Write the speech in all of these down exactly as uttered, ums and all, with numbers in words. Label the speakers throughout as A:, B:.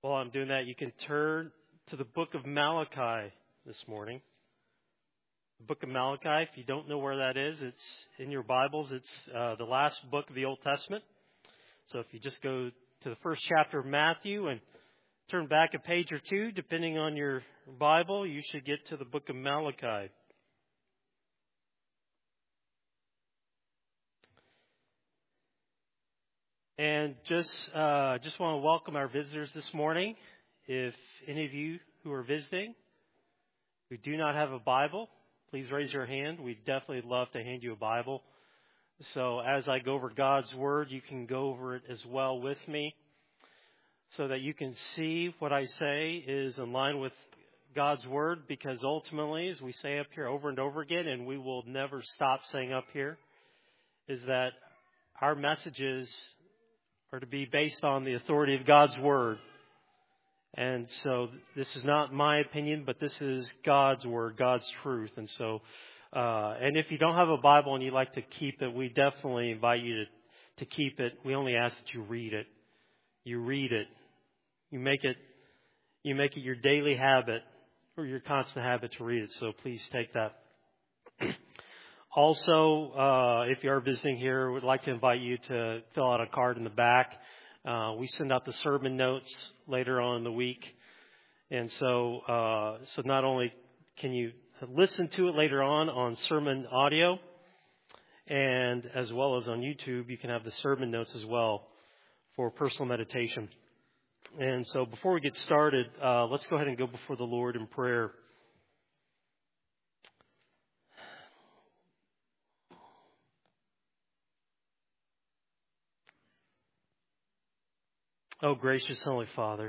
A: While I'm doing that, you can turn to the book of Malachi this morning. The book of Malachi, if you don't know where that is, it's in your Bibles. It's uh, the last book of the Old Testament. So if you just go to the first chapter of Matthew and turn back a page or two, depending on your Bible, you should get to the book of Malachi. And just uh, just want to welcome our visitors this morning. If any of you who are visiting who do not have a Bible, please raise your hand. We'd definitely love to hand you a Bible. So as I go over God's Word, you can go over it as well with me so that you can see what I say is in line with God's Word, because ultimately, as we say up here over and over again, and we will never stop saying up here, is that our messages are to be based on the authority of God's Word. And so this is not my opinion, but this is God's Word, God's truth. And so, uh, and if you don't have a Bible and you'd like to keep it, we definitely invite you to, to keep it. We only ask that you read it. You read it. You make it, you make it your daily habit or your constant habit to read it. So please take that. Also, uh, if you are visiting here, we'd like to invite you to fill out a card in the back. Uh, we send out the sermon notes later on in the week. And so, uh, so not only can you listen to it later on on sermon audio, and as well as on YouTube, you can have the sermon notes as well for personal meditation. And so before we get started, uh, let's go ahead and go before the Lord in prayer. Oh, gracious Heavenly Father,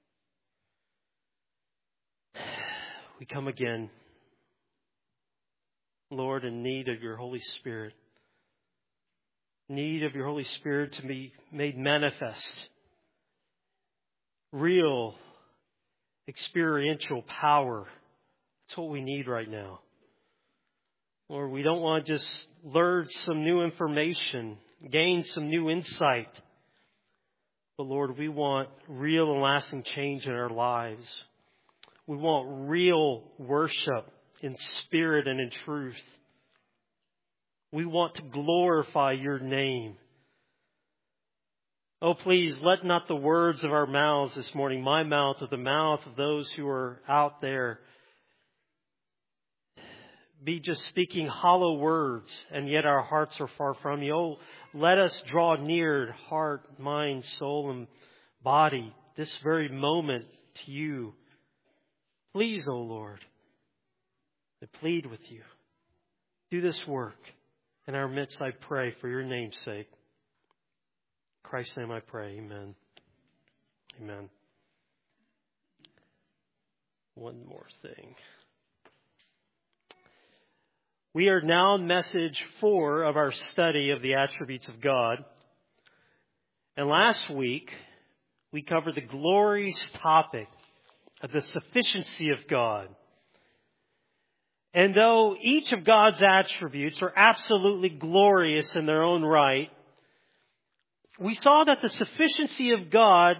A: we come again, Lord, in need of your Holy Spirit, need of your Holy Spirit to be made manifest, real, experiential power. That's what we need right now. Lord, we don't want to just learn some new information, gain some new insight. But Lord, we want real and lasting change in our lives. We want real worship in spirit and in truth. We want to glorify your name. Oh, please, let not the words of our mouths this morning, my mouth or the mouth of those who are out there, be just speaking hollow words, and yet our hearts are far from you. Oh, let us draw near, heart, mind, soul, and body, this very moment to you. Please, O Lord, I plead with you. Do this work in our midst, I pray, for your name's sake. In Christ's name I pray. Amen. Amen. One more thing. We are now in message four of our study of the attributes of God. And last week, we covered the glorious topic of the sufficiency of God. And though each of God's attributes are absolutely glorious in their own right, we saw that the sufficiency of God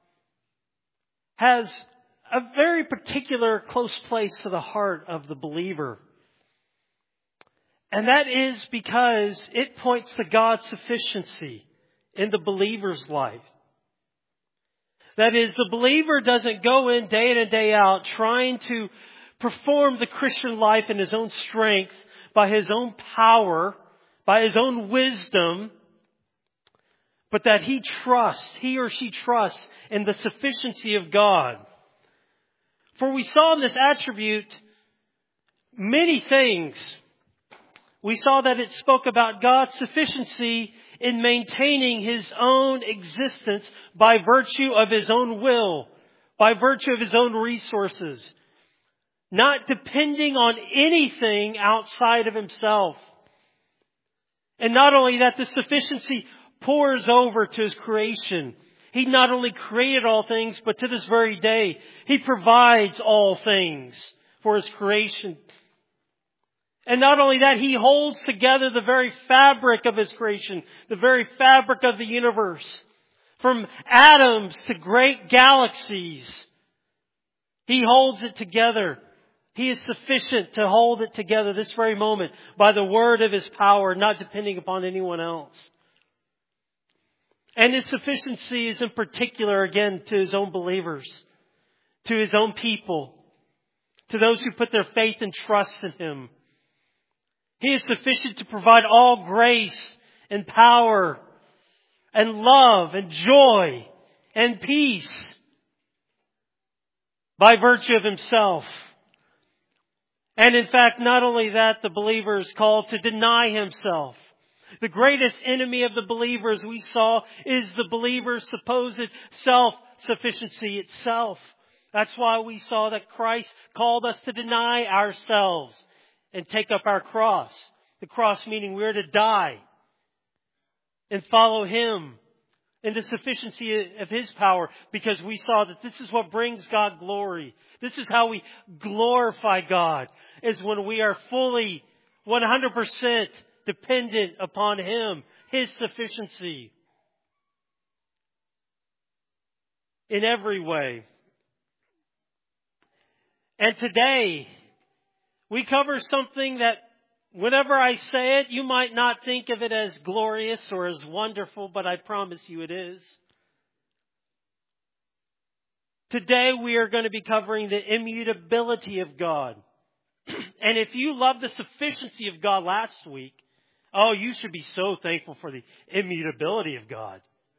A: has a very particular close place to the heart of the believer. And that is because it points to God's sufficiency in the believer's life. That is, the believer doesn't go in day in and day out trying to perform the Christian life in his own strength, by his own power, by his own wisdom, but that he trusts, he or she trusts in the sufficiency of God. For we saw in this attribute many things. We saw that it spoke about God's sufficiency in maintaining His own existence by virtue of His own will, by virtue of His own resources, not depending on anything outside of Himself. And not only that, the sufficiency pours over to His creation. He not only created all things, but to this very day, He provides all things for His creation. And not only that, He holds together the very fabric of His creation, the very fabric of the universe. From atoms to great galaxies, He holds it together. He is sufficient to hold it together this very moment by the word of His power, not depending upon anyone else. And His sufficiency is in particular, again, to His own believers, to His own people, to those who put their faith and trust in Him. He is sufficient to provide all grace and power and love and joy and peace by virtue of Himself. And in fact, not only that, the believer is called to deny himself. The greatest enemy of the believers we saw is the believer's supposed self-sufficiency itself. That's why we saw that Christ called us to deny ourselves and take up our cross. The cross meaning we're to die and follow Him in the sufficiency of His power, because we saw that this is what brings God glory. This is how we glorify God, is when we are fully one hundred percent dependent upon Him, His sufficiency in every way. And today, we cover something that whenever I say it, you might not think of it as glorious or as wonderful, but I promise you it is. Today we are going to be covering the immutability of God. And if you love the sufficiency of God last week, oh, you should be so thankful for the immutability of God.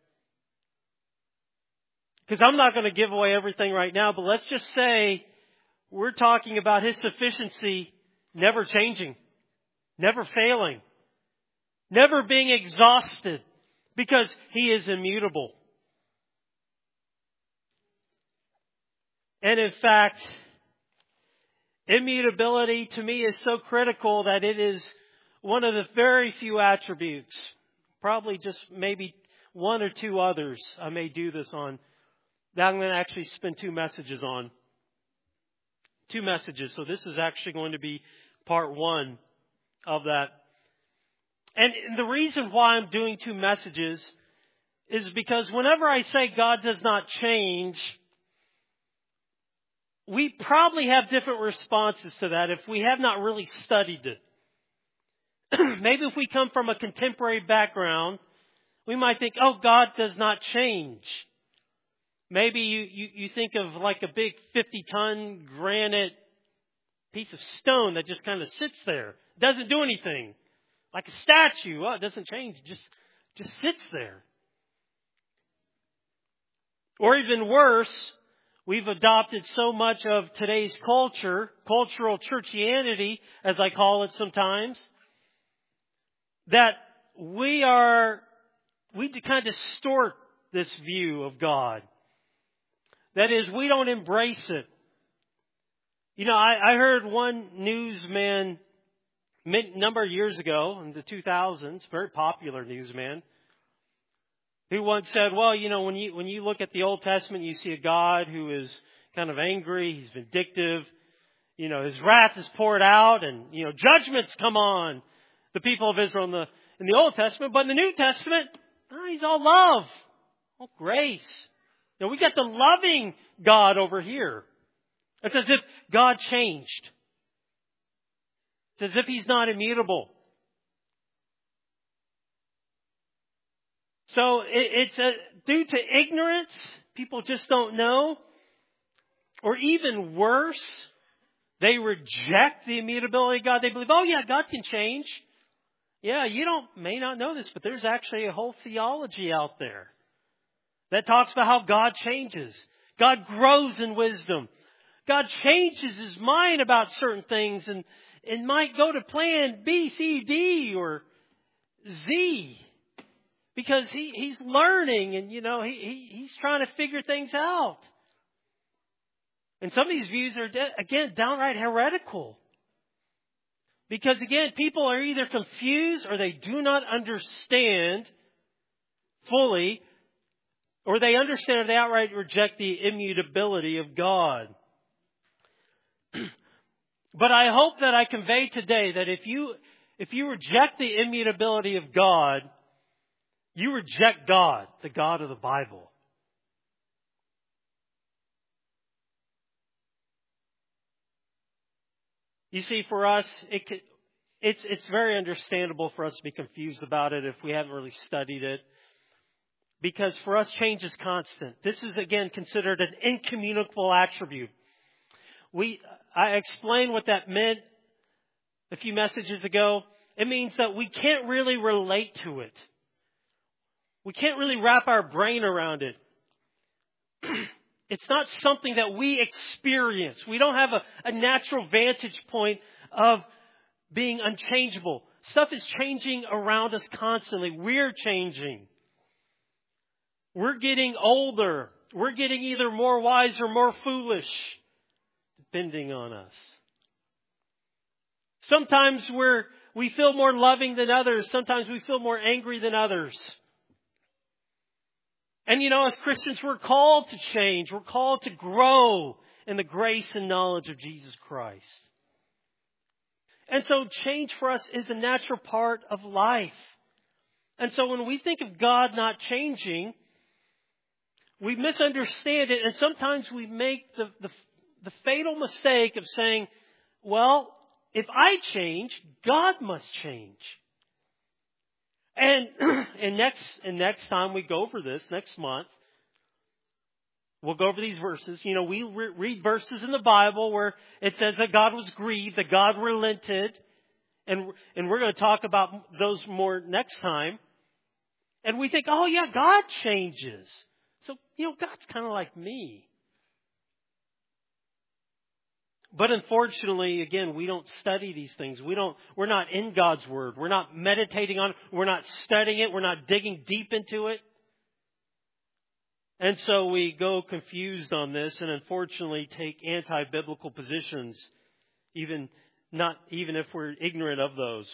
A: Because I'm not going to give away everything right now, but let's just say we're talking about His sufficiency never changing, never failing, never being exhausted, because He is immutable. And in fact, immutability to me is so critical that it is one of the very few attributes, probably just maybe one or two others I may do this on, that I'm going to actually spend two messages on. Two messages. So this is actually going to be part one of that. And the reason why I'm doing two messages is because whenever I say God does not change, we probably have different responses to that if we have not really studied it. Maybe if we come from a contemporary background, we might think, oh, God does not change. Maybe you, you, you think of like a big fifty-ton granite piece of stone that just kind of sits there. Doesn't do anything. Like a statue. Oh, it doesn't change. It just, just sits there. Or even worse, we've adopted so much of today's culture, cultural churchianity, as I call it sometimes, that we are, we kind of distort this view of God. That is, we don't embrace it. You know, I, I heard one newsman a number of years ago, in the two thousands, very popular newsman, who once said, well, you know, when you when you look at the Old Testament, you see a God who is kind of angry, He's vindictive, you know, His wrath is poured out, and, you know, judgments come on the people of Israel in the in the Old Testament, but in the New Testament, oh, He's all love, all grace. You know, we got the loving God over here. It's as if God changed. It's as if He's not immutable. So it, it's a, due to ignorance, people just don't know. Or even worse, they reject the immutability of God. They believe, oh yeah, God can change. Yeah, you don't may not know this, but there's actually a whole theology out there that talks about how God changes. God grows in wisdom. God changes His mind about certain things and, and might go to plan B, C, D, or Z. Because he, he's learning and, you know, he, he he's trying to figure things out. And some of these views are, again, downright heretical. Because, again, people are either confused or they do not understand fully, or they understand or they outright reject the immutability of God. But I hope that I convey today that if you if you reject the immutability of God, You reject God, the God of the Bible. You see, for us, it could, it's it's very understandable for us to be confused about it if we haven't really studied it. Because for us, change is constant. This is, again, considered an incommunicable attribute. We, I explained what that meant a few messages ago. It means that we can't really relate to it. We can't really wrap our brain around it. It's not something that we experience. We don't have a, a natural vantage point of being unchangeable. Stuff is changing around us constantly. We're changing. We're getting older. We're getting either more wise or more foolish, depending on us. Sometimes we're, we feel more loving than others. Sometimes we feel more angry than others. And you know, as Christians, we're called to change. We're called to grow in the grace and knowledge of Jesus Christ. And so change for us is a natural part of life. And so when we think of God not changing, we misunderstand it. And sometimes we make the, the, the fatal mistake of saying, well, if I change, God must change. And and next and next time we go over this, next month, we'll go over these verses. You know, we re- read verses in the Bible where it says that God was grieved, that God relented. And, and we're going to talk about those more next time. And we think, oh yeah, God changes. So, you know, God's kind of like me. But unfortunately, again, we don't study these things. We don't, we're not in God's Word. We're not meditating on it. We're not studying it. We're not digging deep into it. And so we go confused on this and unfortunately take anti-biblical positions, even not, even if we're ignorant of those.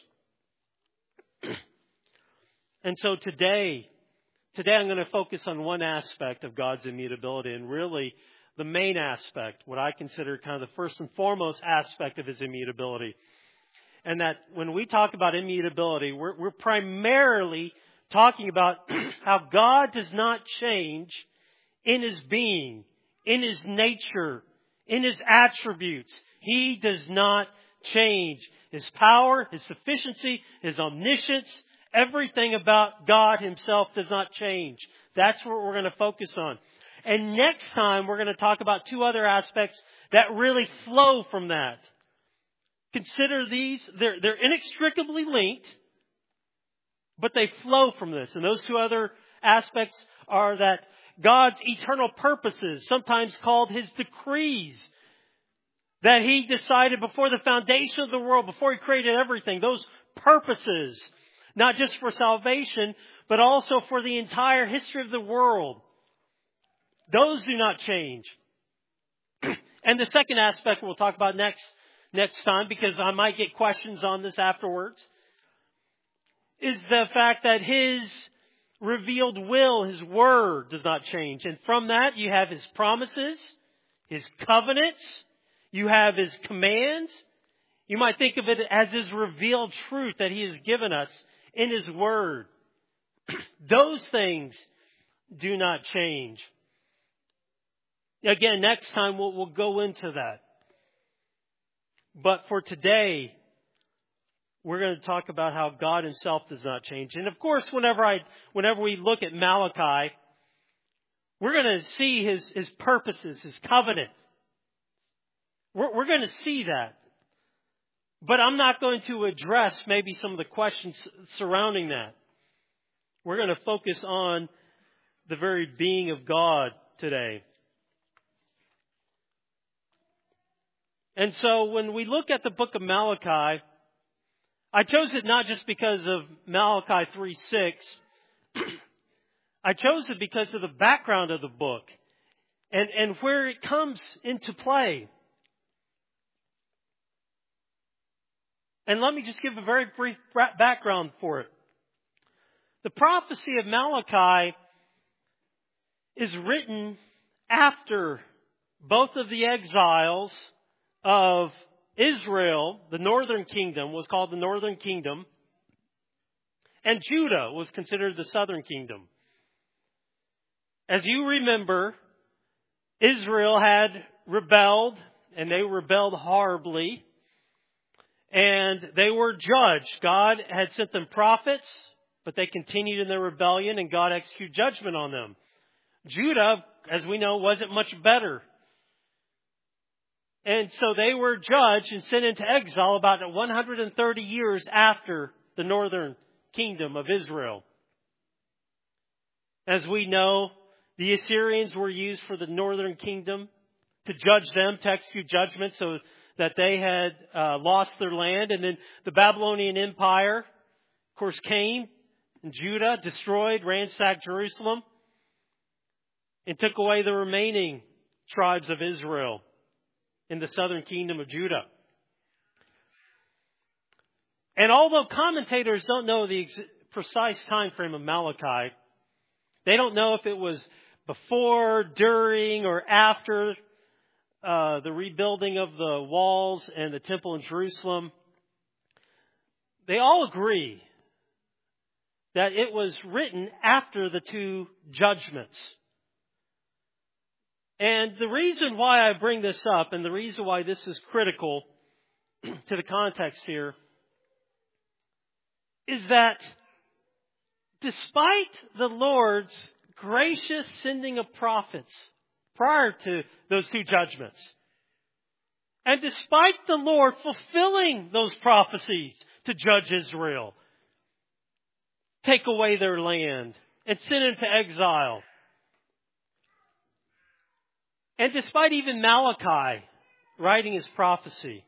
A: And so today, today I'm going to focus on one aspect of God's immutability, and really the main aspect, what I consider kind of the first and foremost aspect of His immutability. And that when we talk about immutability, we're, we're primarily talking about how God does not change in His being, in His nature, in His attributes. He does not change. His power, His sufficiency, His omniscience, everything about God Himself does not change. That's what we're going to focus on. And next time, we're going to talk about two other aspects that really flow from that. Consider these, they're, they're inextricably linked, but they flow from this. And those two other aspects are that God's eternal purposes, sometimes called His decrees, that He decided before the foundation of the world, before He created everything, those purposes, not just for salvation, but also for the entire history of the world. Those do not change. And the second aspect we'll talk about next next time, because I might get questions on this afterwards, is the fact that His revealed will, His word, does not change. And from that, you have His promises, His covenants, you have His commands. You might think of it as His revealed truth that He has given us in His word. Those things do not change. Again, next time we'll, we'll go into that. But for today, we're going to talk about how God Himself does not change. And of course, whenever I, whenever we look at Malachi, we're going to see His, His purposes, His covenant. We're, we're going to see that. But I'm not going to address maybe some of the questions surrounding that. We're going to focus on the very being of God today. And so when we look at the book of Malachi, I chose it not just because of Malachi three six. I chose it because of the background of the book and, and where it comes into play. And let me just give a very brief background for it. The prophecy of Malachi is written after both of the exiles of Israel, the northern kingdom, was called the northern kingdom, And Judah was considered the southern kingdom. As you remember, Israel had rebelled, and they rebelled horribly. And they were judged. God had sent them prophets, but they continued in their rebellion, and God executed judgment on them. Judah, as we know, wasn't much better. And so they were judged and sent into exile about one hundred thirty years after the northern kingdom of Israel. As we know, the Assyrians were used for the northern kingdom to judge them, to execute judgment so that they had uh, lost their land. And then the Babylonian Empire, of course, came, and Judah destroyed, ransacked Jerusalem, and took away the remaining tribes of Israel in the southern kingdom of Judah. And although commentators don't know the ex- precise time frame of Malachi, they don't know if it was before, during, or after uh, the rebuilding of the walls and the temple in Jerusalem. They all agree that it was written after the two judgments. And the reason why I bring this up, and the reason why this is critical to the context here, is that despite the Lord's gracious sending of prophets prior to those two judgments, and despite the Lord fulfilling those prophecies to judge Israel, take away their land, and send them to exile, and despite even Malachi writing his prophecy,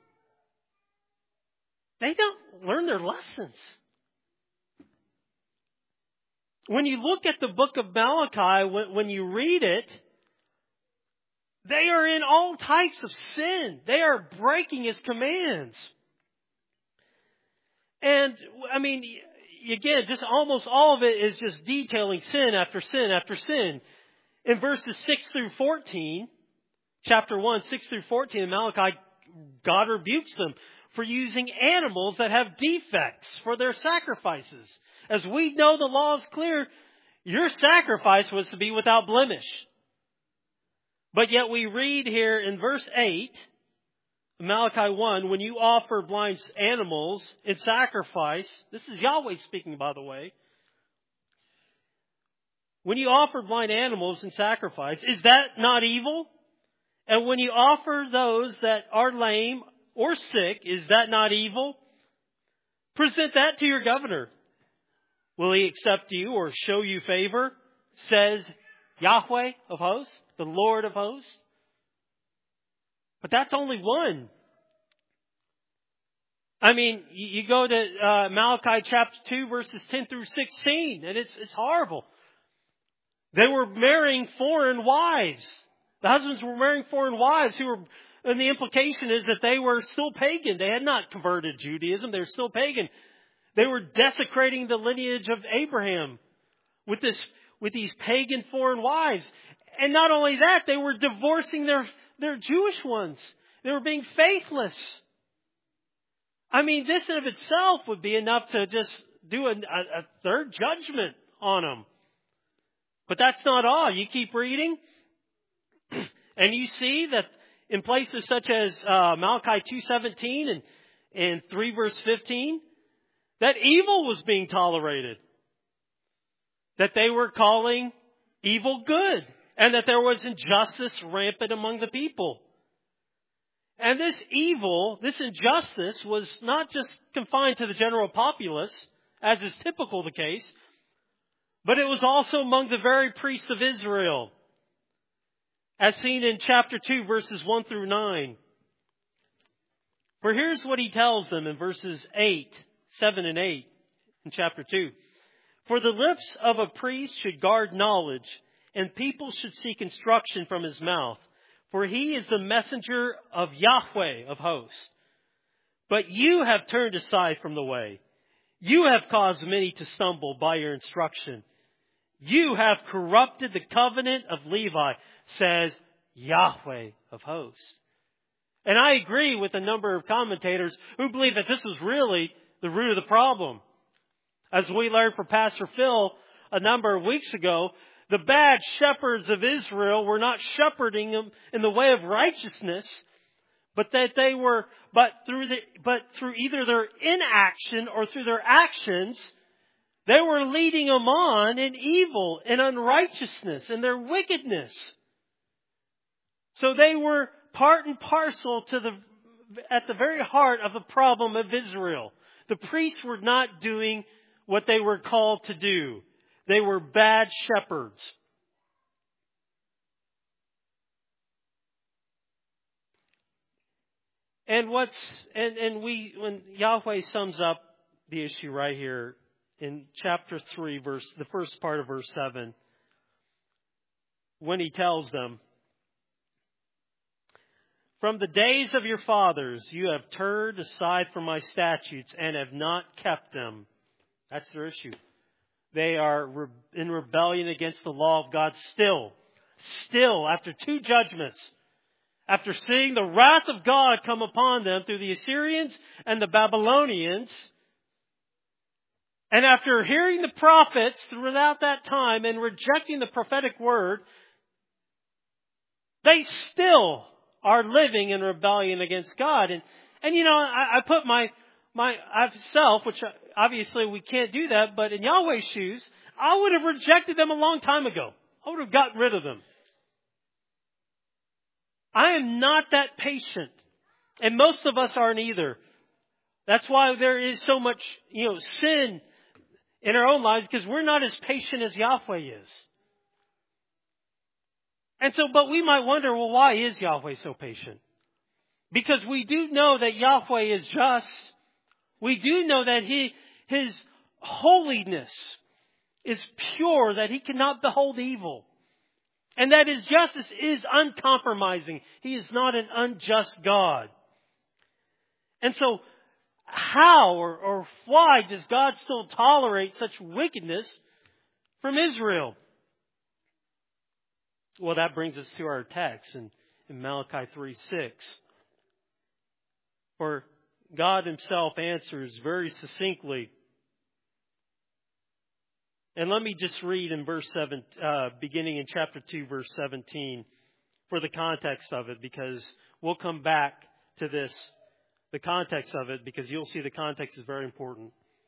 A: they don't learn their lessons. When you look at the book of Malachi, when, when you read it, they are in all types of sin. They are breaking his commands. And, I mean, again, just almost all of it is just detailing sin after sin after sin. In verses six through fourteen, chapter one, six through fourteen in Malachi, God rebukes them for using animals that have defects for their sacrifices. As we know, the law is clear. Your sacrifice was to be without blemish. But yet we read here in verse eight, Malachi one, when you offer blind animals in sacrifice, this is Yahweh speaking, by the way. When you offer blind animals in sacrifice, is that not evil? And when you offer those that are lame or sick, is that not evil? Present that to your governor. Will he accept you or show you favor? Says Yahweh of hosts, the Lord of hosts. But that's only one. I mean, you go to uh, Malachi chapter two, verses ten through sixteen, and it's it's horrible. They were marrying foreign wives. The husbands were marrying foreign wives who were, and the implication is that they were still pagan. They had not converted Judaism. They were still pagan. They were desecrating the lineage of Abraham with this, with these pagan foreign wives. And not only that, they were divorcing their, their Jewish ones. They were being faithless. I mean, this in of itself would be enough to just do a, a, a third judgment on them. But that's not all. You keep reading, and you see that in places such as uh, Malachi two seventeen and, and three verse fifteen, that evil was being tolerated. That they were calling evil good. And that there was injustice rampant among the people. And this evil, this injustice, was not just confined to the general populace, as is typical the case, but it was also among the very priests of Israel, as seen in chapter two, verses one through nine. For here's what he tells them in verses eight, seven and eight in chapter two. For the lips of a priest should guard knowledge, and people should seek instruction from his mouth. For he is the messenger of Yahweh of hosts. But you have turned aside from the way. You have caused many to stumble by your instruction. You have corrupted the covenant of Levi, says Yahweh of hosts. And I agree with a number of commentators who believe that this was really the root of the problem. As we learned from Pastor Phil a number of weeks ago, the bad shepherds of Israel were not shepherding them in the way of righteousness, but that they were, but through the, but through either their inaction or through their actions, they were leading them on in evil and unrighteousness and their wickedness. So they were part and parcel to the, at the very heart of the problem of Israel. The priests were not doing what they were called to do. They were bad shepherds. And what's, and, and we, when Yahweh sums up the issue right here in chapter three, verse, the first part of verse seven, when He tells them, "From the days of your fathers, you have turned aside from my statutes and have not kept them." That's their issue. They are in rebellion against the law of God still. Still, after two judgments, after seeing the wrath of God come upon them through the Assyrians and the Babylonians, and after hearing the prophets throughout that time and rejecting the prophetic word, they still are living in rebellion against God. And, and you know, I, I put my, my, myself, which obviously we can't do that, but in Yahweh's shoes, I would have rejected them a long time ago. I would have gotten rid of them. I am not that patient. And most of us aren't either. That's why there is so much, you know, sin in our own lives, because we're not as patient as Yahweh is. And so, but we might wonder, well, why is Yahweh so patient? Because we do know that Yahweh is just. We do know that He, His holiness is pure, that He cannot behold evil. And that His justice is uncompromising. He is not an unjust God. And so, how or, or why does God still tolerate such wickedness from Israel? Well, that brings us to our text in, in Malachi three six. Where God Himself answers very succinctly. And let me just read in verse seven, uh, beginning in chapter two, verse seventeen, for the context of it, because we'll come back to this, the context of it, because you'll see the context is very important.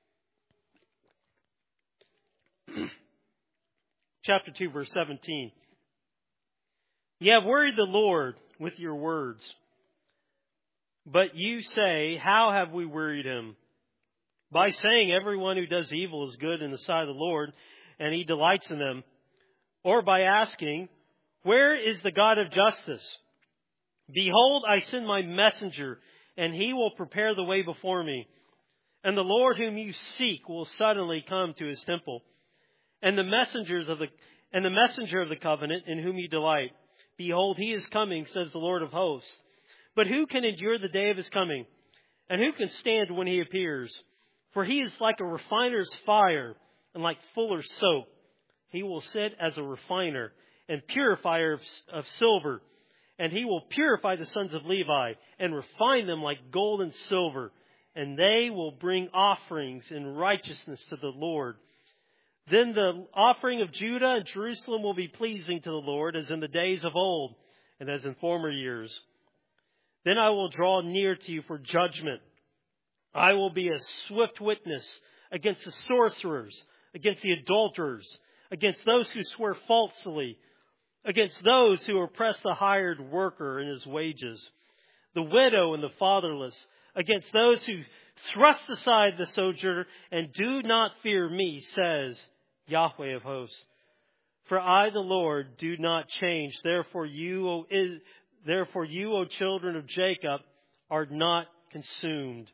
A: Chapter two, verse seventeen. "You have worried the Lord with your words. But you say, how have we worried Him? By saying everyone who does evil is good in the sight of the Lord, and He delights in them. Or by asking, where is the God of justice? Behold, I send my messenger, and he will prepare the way before me. And the Lord whom you seek will suddenly come to His temple. And the messengers of the and the messenger of the covenant in whom you delight. Behold, He is coming, says the Lord of hosts. But who can endure the day of His coming? And who can stand when He appears? For He is like a refiner's fire and like fuller's soap. He will sit as a refiner and purifier of, of silver. And He will purify the sons of Levi and refine them like gold and silver. And they will bring offerings in righteousness to the Lord. Then the offering of Judah and Jerusalem will be pleasing to the Lord, as in the days of old and as in former years. Then I will draw near to you for judgment. I will be a swift witness against the sorcerers, against the adulterers, against those who swear falsely, against those who oppress the hired worker in his wages, the widow and the fatherless, against those who thrust aside the sojourner and do not fear me, says Yahweh of hosts. For I, the Lord, do not change. Therefore you, O, therefore you, O children of Jacob, are not consumed.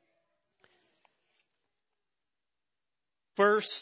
A: First,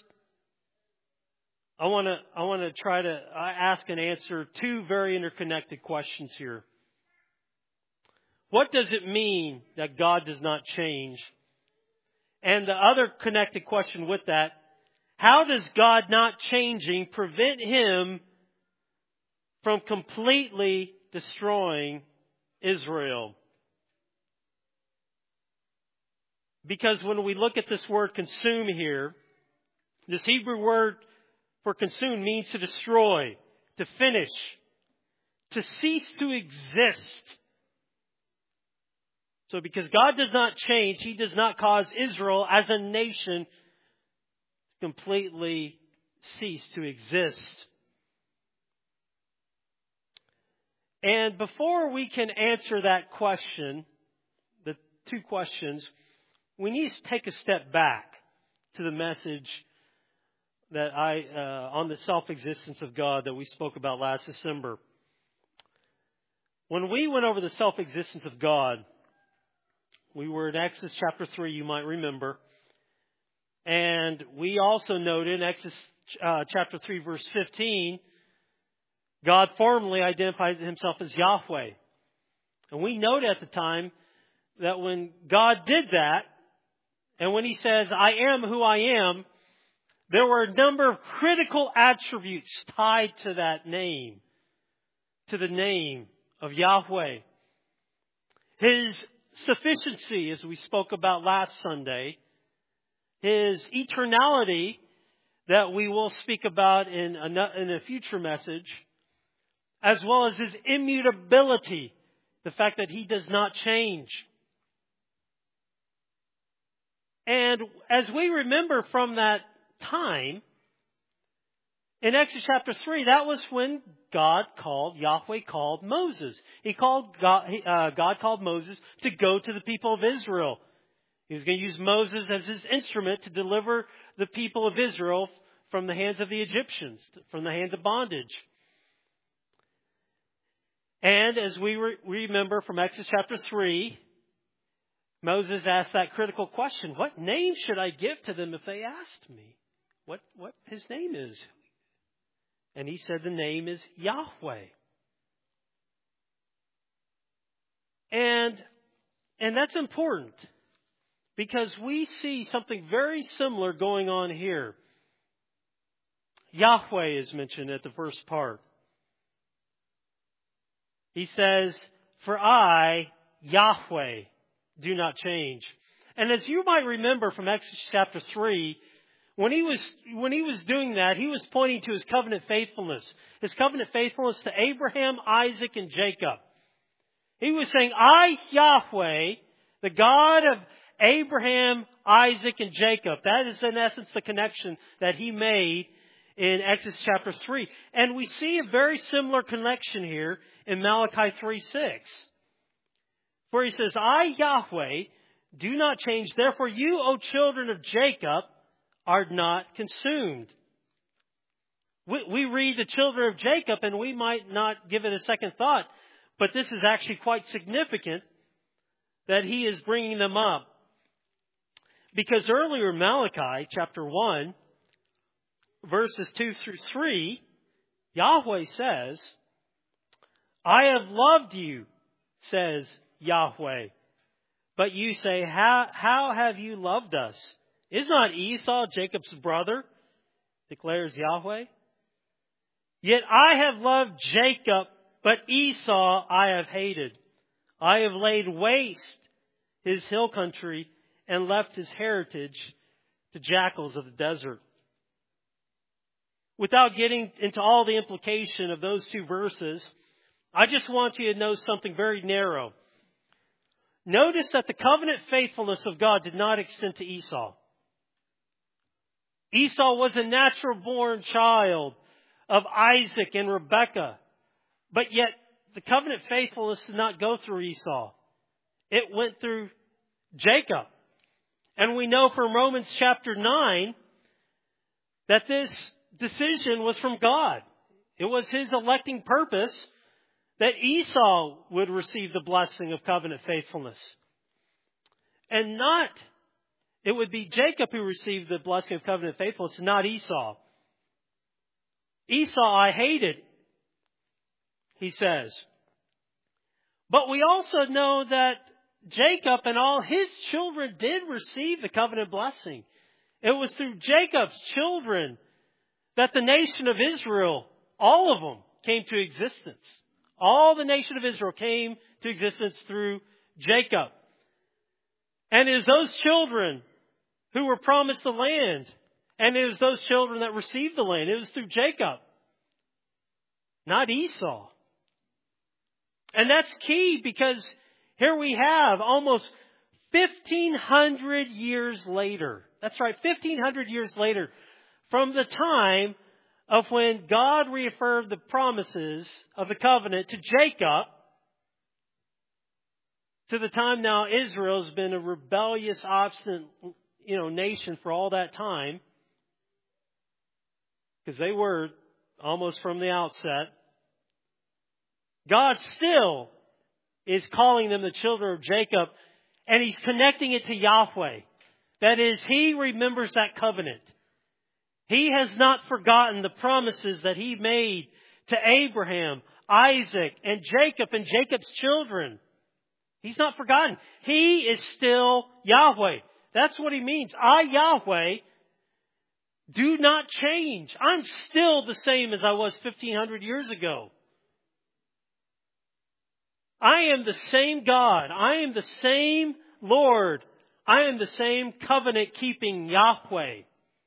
A: I want to I want to try to ask and answer two very interconnected questions here. What does it mean that God does not change? And the other connected question with that, how does God not changing prevent Him from completely destroying Israel? Because when we look at this word consume here, This Hebrew word for consume means to destroy, to finish, to cease to exist. So because God does not change, He does not cause Israel as a nation to completely cease to exist. And before we can answer that question, the two questions, we need to take a step back to the message that I uh, on the self-existence of God that we spoke about last December. When we went over the self-existence of God, we were in Exodus chapter three, you might remember. And we also noted in Exodus uh, chapter three, verse fifteen, God formally identified Himself as Yahweh. And we noted at the time that when God did that, and when He says, I am who I am, there were a number of critical attributes tied to that name, to the name of Yahweh. His sufficiency, as we spoke about last Sunday, His eternality, that we will speak about in a, in a future message, as well as His immutability, the fact that He does not change. And as we remember from that time, in Exodus chapter three, that was when God called, Yahweh called Moses. He called God, uh, God called Moses to go to the people of Israel. He was going to use Moses as His instrument to deliver the people of Israel from the hands of the Egyptians, from the hands of bondage. And as we re- remember from Exodus chapter three, Moses asked that critical question, what name should I give to them if they asked me what, what His name is? And He said the name is Yahweh. And, and that's important because we see something very similar going on here. Yahweh is mentioned at the first part. He says, for I, Yahweh, do not change. And as you might remember from Exodus chapter three, when he was, when he was doing that, he was pointing to His covenant faithfulness. His covenant faithfulness to Abraham, Isaac, and Jacob. He was saying, I, Yahweh, the God of Abraham, Isaac, and Jacob. That is in essence the connection that He made in Exodus chapter three. And we see a very similar connection here in Malachi three six. Where He says, I, Yahweh, do not change. Therefore you, O children of Jacob, are not consumed. We, we read the children of Jacob and we might not give it a second thought. But this is actually quite significant that He is bringing them up. Because earlier in Malachi chapter one, verses two through three, Yahweh says, I have loved you, says Yahweh. But you say, how, how have you loved us? Is not Esau Jacob's brother? Declares Yahweh. Yet I have loved Jacob, but Esau I have hated. I have laid waste his hill country and left his heritage to jackals of the desert. Without getting into all the implication of those two verses, I just want you to know something very narrow. Notice that the covenant faithfulness of God did not extend to Esau. Esau was a natural born child of Isaac and Rebekah. But yet, the covenant faithfulness did not go through Esau. It went through Jacob. And we know from Romans chapter nine that this decision was from God. It was His electing purpose that Esau would receive the blessing of covenant faithfulness. And not, it would be Jacob who received the blessing of covenant faithfulness, not Esau. Esau I hated, he says. But we also know that Jacob and all his children did receive the covenant blessing. It was through Jacob's children that the nation of Israel, all of them, came to existence. All the nation of Israel came to existence through Jacob. And it is those children who were promised the land And it was those children that received the land. It was through Jacob, not Esau. And that's key because here we have almost fifteen hundred years later. That's right, fifteen hundred years later from the time of when God reaffirmed the promises of the covenant to Jacob to the time now Israel's been a rebellious, obstinate, you know, nation for all that time. Because they were almost from the outset. God still is calling them the children of Jacob, and He's connecting it to Yahweh. That is, He remembers that covenant. He has not forgotten the promises that He made to Abraham, Isaac, and Jacob, and Jacob's children. He's not forgotten. He is still Yahweh. That's what He means. I, Yahweh, do not change. I'm still the same as I was fifteen hundred years ago. I am the same God. I am the same Lord. I am the same covenant-keeping Yahweh.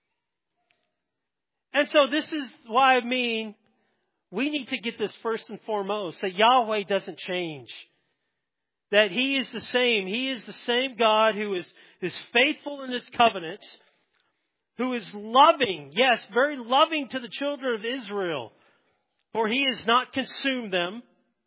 A: And so this is why I mean we need to get this first and foremost, that Yahweh doesn't change. That He is the same. He is the same God who is, is faithful in His covenants, who is loving, yes, very loving to the children of Israel, for He has not consumed them.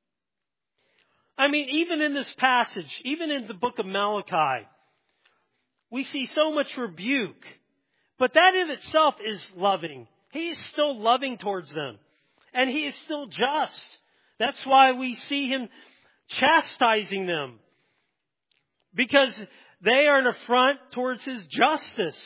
A: I mean, even in this passage, even in the book of Malachi, we see so much rebuke. But that in itself is loving. He is still loving towards them. And He is still just. That's why we see Him chastising them. Because they are an affront towards His justice.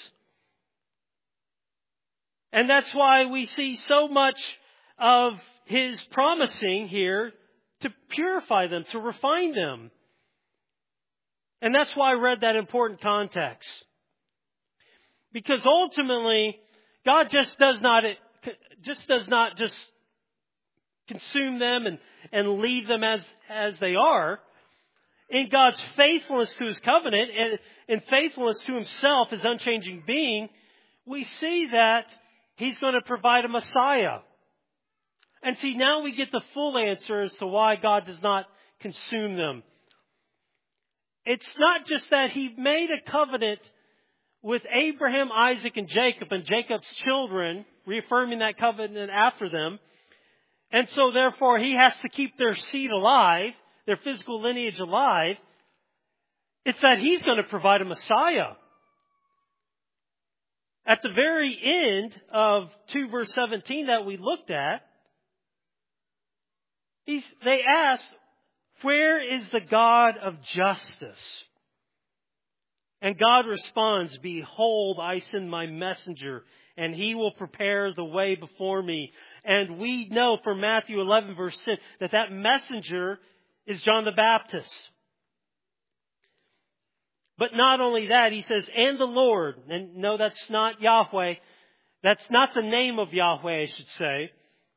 A: And that's why we see so much of His promising here to purify them, to refine them. And that's why I read that important context. Because ultimately, God just does not, just does not just consume them and, and leave them as, as they are. In God's faithfulness to His covenant and in faithfulness to Himself, His unchanging being, we see that He's going to provide a Messiah. And see, now we get the full answer as to why God does not consume them. It's not just that He made a covenant with Abraham, Isaac, and Jacob, and Jacob's children, reaffirming that covenant after them. And so therefore He has to keep their seed alive, their physical lineage alive. It's that He's going to provide a Messiah. At the very end of two verse seventeen that we looked at, he's, they asked, where is the God of justice? And God responds, behold, I send my messenger, and he will prepare the way before me. And we know from Matthew eleven verse six that that messenger is John the Baptist. But not only that, he says, and the Lord. And no, that's not Yahweh. That's not the name of Yahweh, I should say.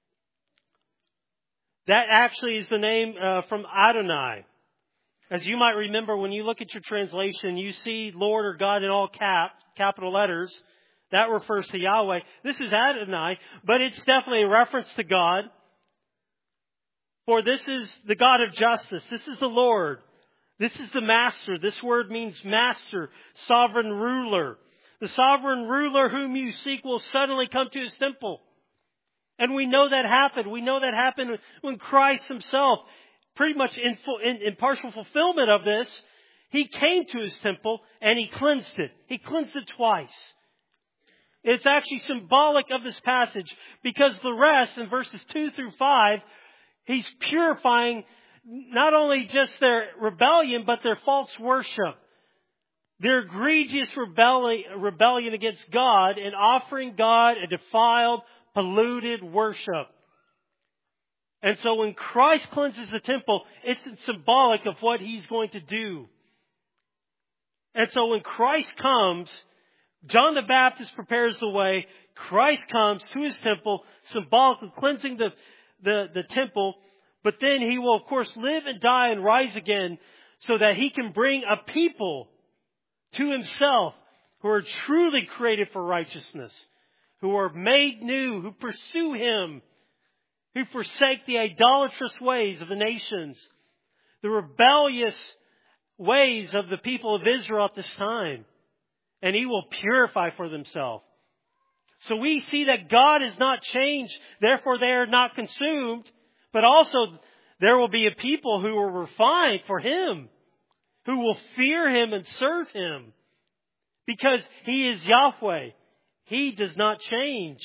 A: That actually is the name uh, from Adonai. As you might remember, when you look at your translation, you see Lord or God in all cap, capital letters. That refers to Yahweh. This is Adonai, but it's definitely a reference to God. For this is the God of justice. This is the Lord. This is the master. This word means master, sovereign ruler. The sovereign ruler whom you seek will suddenly come to His temple. And we know that happened. We know that happened when Christ Himself, pretty much in, full, in, in partial fulfillment of this, He came to His temple and He cleansed it. He cleansed it twice. It's actually symbolic of this passage because the rest in verses two through five, He's purifying not only just their rebellion, but their false worship. Their egregious rebellion, rebellion against God and offering God a defiled, polluted worship. And so when Christ cleanses the temple, it's symbolic of what He's going to do. And so when Christ comes, John the Baptist prepares the way. Christ comes to His temple, symbolically cleansing the, the, the temple. But then He will, of course, live and die and rise again so that He can bring a people to Himself who are truly created for righteousness, who are made new, who pursue Him, who forsake the idolatrous ways of the nations, the rebellious ways of the people of Israel at this time. And He will purify for Himself. So we see that God is not changed, therefore they are not consumed, but also there will be a people who will refine for Him, who will fear Him and serve Him, because He is Yahweh. He does not change.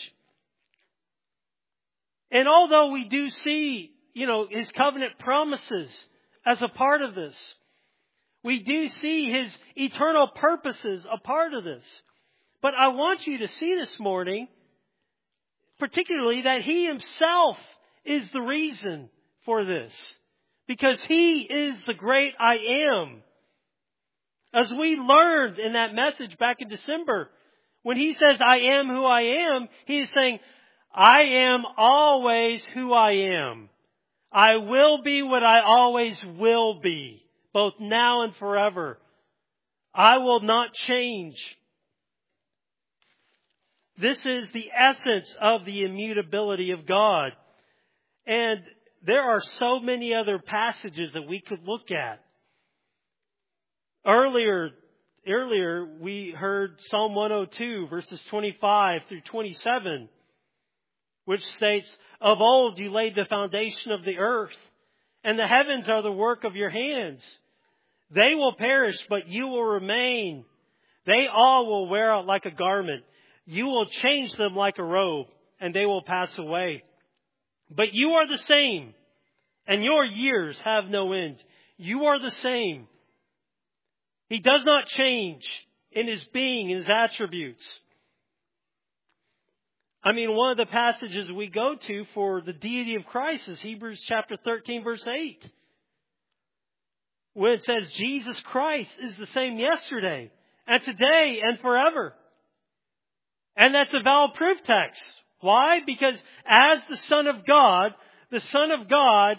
A: And although we do see, you know, His covenant promises as a part of this, we do see His eternal purposes a part of this. But I want you to see this morning, particularly, that He Himself is the reason for this. Because He is the great I Am. As we learned in that message back in December, when He says, I am who I am, He is saying, I am always who I am. I will be what I always will be, both now and forever. I will not change. This is the essence of the immutability of God. And there are so many other passages that we could look at. Earlier, earlier we heard Psalm one oh two, verses twenty-five through twenty-seven, which states, of old you laid the foundation of the earth, and the heavens are the work of your hands. They will perish, but you will remain. They all will wear out like a garment. You will change them like a robe, and they will pass away. But you are the same, and your years have no end. You are the same. He does not change in His being, in His attributes. I mean, one of the passages we go to for the deity of Christ is Hebrews chapter thirteen, verse eight. When it says Jesus Christ is the same yesterday and today and forever. And that's a valid proof text. Why? Because as the Son of God, the Son of God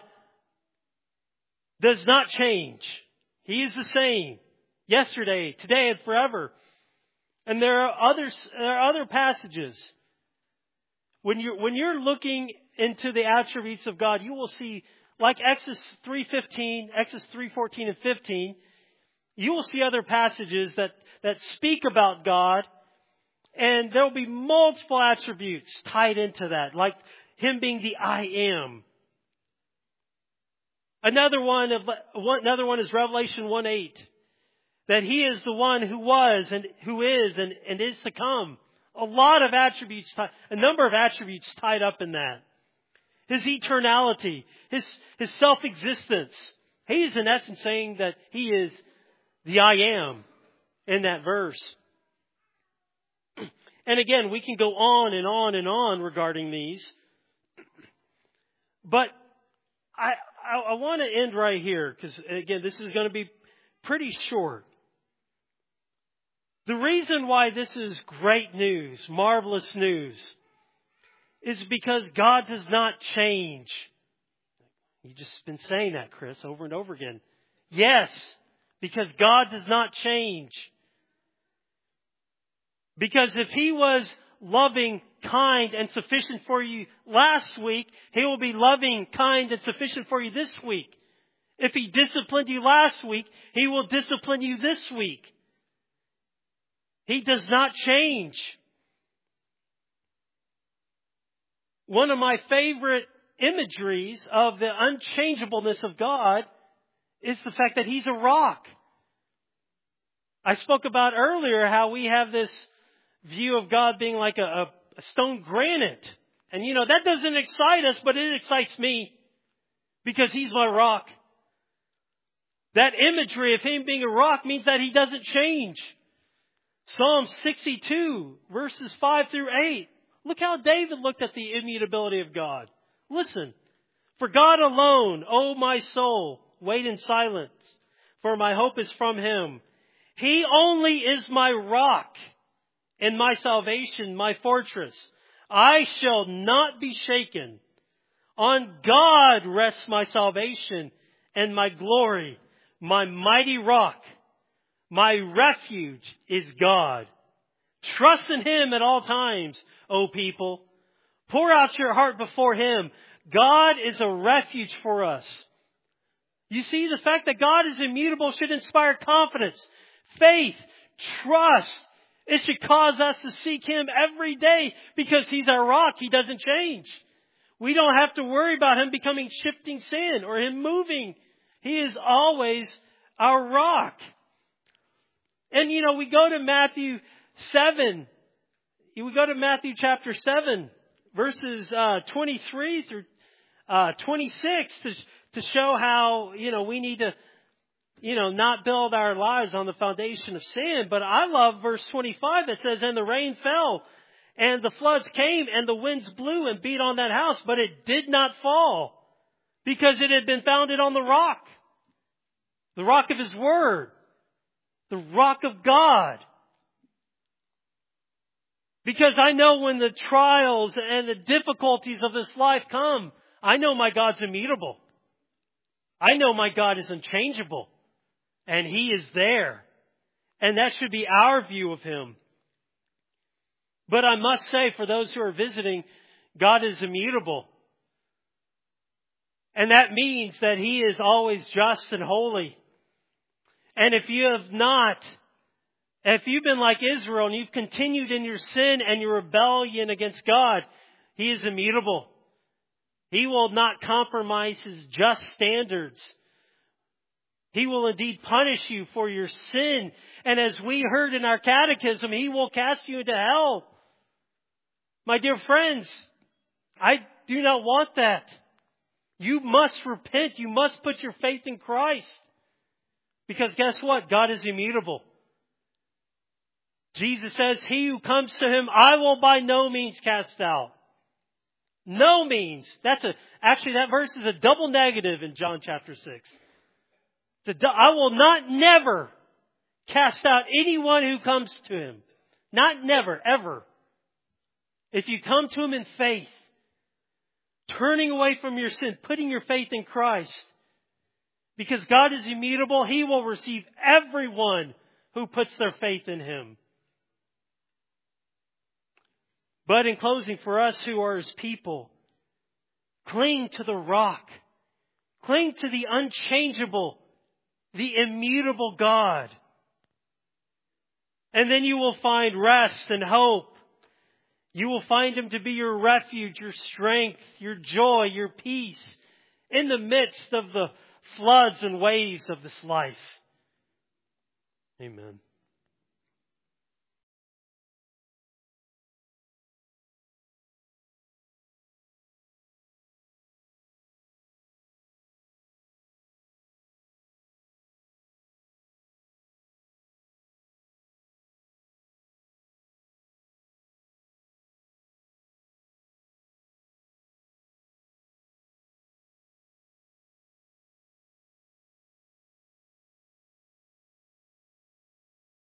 A: does not change. He is the same yesterday, today, and forever. And there are others, there are other passages. When you're, when you're looking into the attributes of God, you will see, like Exodus three fifteen, Exodus three fourteen and fifteen, you will see other passages that, that speak about God. And there will be multiple attributes tied into that, like Him being the I Am. Another one of another one is Revelation one eight, that He is the one who was and who is and, and is to come. A lot of attributes, a number of attributes tied up in that. His eternality, His His self-existence. He is in essence saying that He is the I Am in that verse. And again, we can go on and on and on regarding these. But I, I, I want to end right here because, again, this is going to be pretty short. The reason why this is great news, marvelous news, is because God does not change. You've just been saying that, Chris, over and over again. Yes, because God does not change. Because if He was loving, kind, and sufficient for you last week, He will be loving, kind, and sufficient for you this week. If He disciplined you last week, He will discipline you this week. He does not change. One of my favorite imageries of the unchangeableness of God is the fact that He's a rock. I spoke about earlier how we have this view of God being like a, a, a stone granite. And you know, that doesn't excite us, but it excites me because He's my rock. That imagery of Him being a rock means that He doesn't change. Psalm sixty-two, verses five through eight. Look how David looked at the immutability of God. Listen. For God alone, O my soul, wait in silence, for my hope is from Him. He only is my rock and my salvation, my fortress. I shall not be shaken. On God rests my salvation and my glory, my mighty rock. My refuge is God. Trust in Him at all times, O people. Pour out your heart before Him. God is a refuge for us. You see, the fact that God is immutable should inspire confidence, faith, trust. It should cause us to seek Him every day because He's our rock. He doesn't change. We don't have to worry about Him becoming shifting sand or Him moving. He is always our rock. And you know, we go to Matthew seven. We go to Matthew chapter seven, verses uh, twenty-three through uh, twenty-six to, to show how, you know, we need to, you know, not build our lives on the foundation of sin. But I love verse twenty-five that says, and the rain fell, and the floods came, and the winds blew and beat on that house, but it did not fall, because it had been founded on the rock. The rock of His Word. The rock of God. Because I know when the trials and the difficulties of this life come, I know my God's immutable. I know my God is unchangeable. And He is there. And that should be our view of Him. But I must say, for those who are visiting, God is immutable. And that means that He is always just and holy. And if you have not, if you've been like Israel and you've continued in your sin and your rebellion against God, He is immutable. He will not compromise His just standards. He will indeed punish you for your sin. And as we heard in our catechism, He will cast you into hell. My dear friends, I do not want that. You must repent. You must put your faith in Christ. Because guess what? God is immutable. Jesus says, he who comes to Him, I will by no means cast out. No means. That's a, actually that verse is a double negative in John chapter six. The, I will not never cast out anyone who comes to Him. Not never, ever. If you come to Him in faith, turning away from your sin, putting your faith in Christ, because God is immutable, He will receive everyone who puts their faith in Him. But in closing, for us who are His people, cling to the rock. Cling to the unchangeable, the immutable God. And then you will find rest and hope. You will find Him to be your refuge, your strength, your joy, your peace in the midst of the floods and waves of this life. Amen.